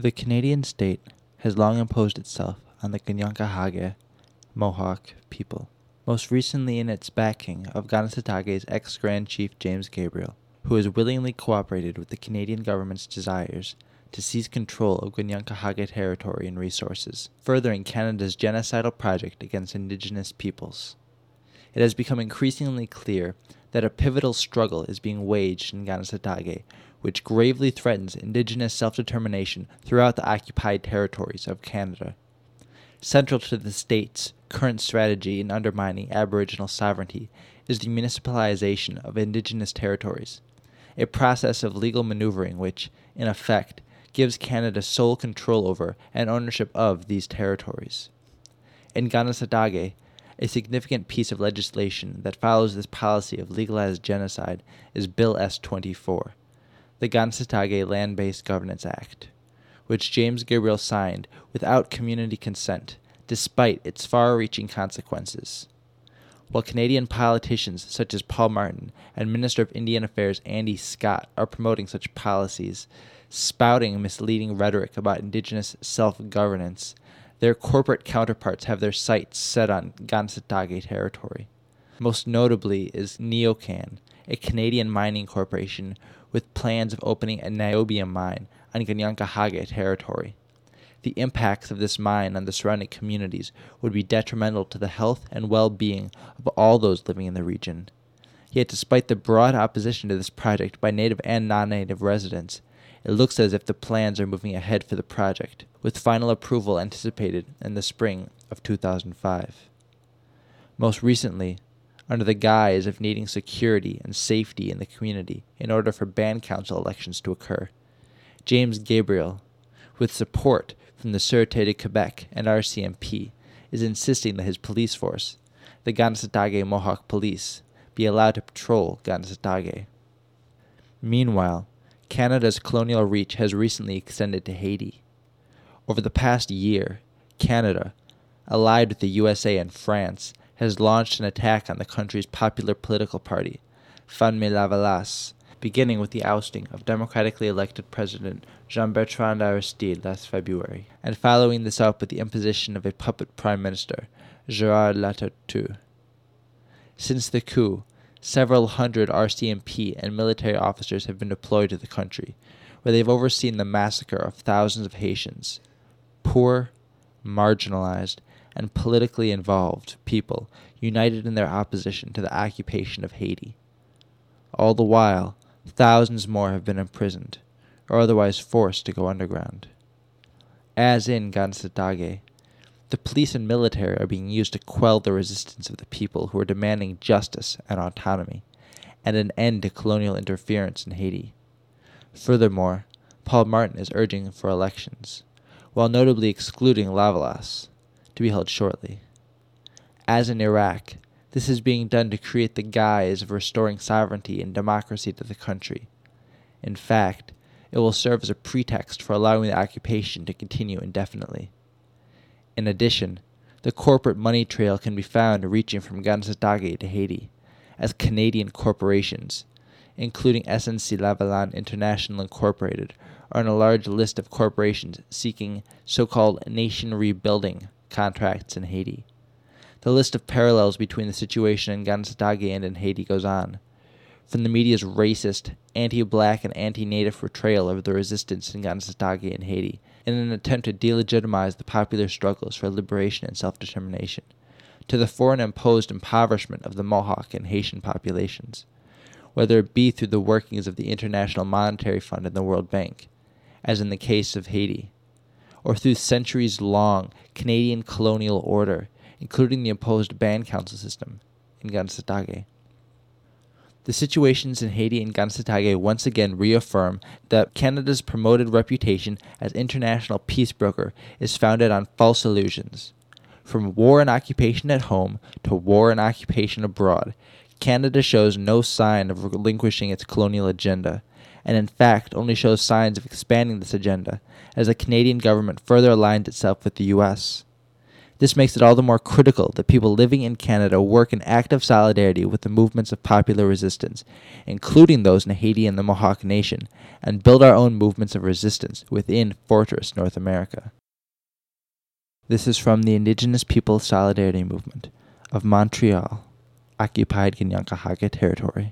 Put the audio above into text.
The Canadian state has long imposed itself on the Kanien'kehá:ka Mohawk people, most recently in its backing of Kanesatà:ke's ex-Grand Chief James Gabriel, who has willingly cooperated with the Canadian government's desires to seize control of Kanien'kehá:ka territory and resources, furthering Canada's genocidal project against Indigenous peoples. It has become increasingly clear that a pivotal struggle is being waged in Kanesatà:ke, which gravely threatens Indigenous self-determination throughout the occupied territories of Canada. Central to the state's current strategy in undermining Aboriginal sovereignty is the municipalization of Indigenous territories, a process of legal maneuvering which, in effect, gives Canada sole control over and ownership of these territories. In Kanesatà:ke, a significant piece of legislation that follows this policy of legalized genocide is Bill S-24, the Kanesatà:ke Land-Based Governance Act, which James Gabriel signed without community consent, despite its far-reaching consequences. While Canadian politicians such as Paul Martin and Minister of Indian Affairs Andy Scott are promoting such policies, spouting misleading rhetoric about Indigenous self-governance, their corporate counterparts have their sights set on Kanesatà:ke territory. Most notably is Neocan, a Canadian mining corporation with plans of opening a niobium mine on Kanien'kehá:ka territory. The impacts of this mine on the surrounding communities would be detrimental to the health and well-being of all those living in the region. Yet despite the broad opposition to this project by native and non-native residents, it looks as if the plans are moving ahead for the project, with final approval anticipated in the spring of 2005. Most recently, under the guise of needing security and safety in the community in order for band council elections to occur, James Gabriel, with support from the Sûreté de Québec and RCMP, is insisting that his police force, the Kanesatà:ke Mohawk Police, be allowed to patrol Kanesatà:ke. Meanwhile, Canada's colonial reach has recently extended to Haiti. Over the past year, Canada, allied with the USA and France, has launched an attack on the country's popular political party, Famille Lavalas, beginning with the ousting of democratically elected President Jean-Bertrand Aristide last February, and following this up with the imposition of a puppet Prime Minister, Gérard Latouture. Since the coup, several hundred RCMP and military officers have been deployed to the country, where they've overseen the massacre of thousands of Haitians, poor, marginalized, and politically involved people united in their opposition to the occupation of Haiti. All the while, thousands more have been imprisoned, or otherwise forced to go underground. As in Kanesatà:ke, the police and military are being used to quell the resistance of the people who are demanding justice and autonomy, and an end to colonial interference in Haiti. Furthermore, Paul Martin is urging for elections, while notably excluding Lavalas, to be held shortly. As in Iraq, this is being done to create the guise of restoring sovereignty and democracy to the country. In fact, it will serve as a pretext for allowing the occupation to continue indefinitely. In addition, the corporate money trail can be found reaching from Kanesatà:ke to Haiti, as Canadian corporations, including SNC-Lavalin International Incorporated, are on a large list of corporations seeking so-called nation rebuilding contracts in Haiti. The list of parallels between the situation in Kanesatà:ke and in Haiti goes on, from the media's racist, anti-black, and anti-native portrayal of the resistance in Kanesatà:ke and Haiti in an attempt to delegitimize the popular struggles for liberation and self-determination, to the foreign-imposed impoverishment of the Mohawk and Haitian populations, whether it be through the workings of the International Monetary Fund and the World Bank, as in the case of Haiti, or through centuries-long Canadian colonial order, including the imposed band council system in Kanesatà:ke. The situations in Haiti and Kanesatà:ke once again reaffirm that Canada's promoted reputation as international peace broker is founded on false illusions. From war and occupation at home to war and occupation abroad, Canada shows no sign of relinquishing its colonial agenda, and in fact only shows signs of expanding this agenda as the Canadian government further aligns itself with the U.S. This makes it all the more critical that people living in Canada work in active solidarity with the movements of popular resistance, including those in Haiti and the Mohawk Nation, and build our own movements of resistance within Fortress North America. This is from the Indigenous Peoples Solidarity Movement of Montreal, occupied Kanien'kehá:ka Territory.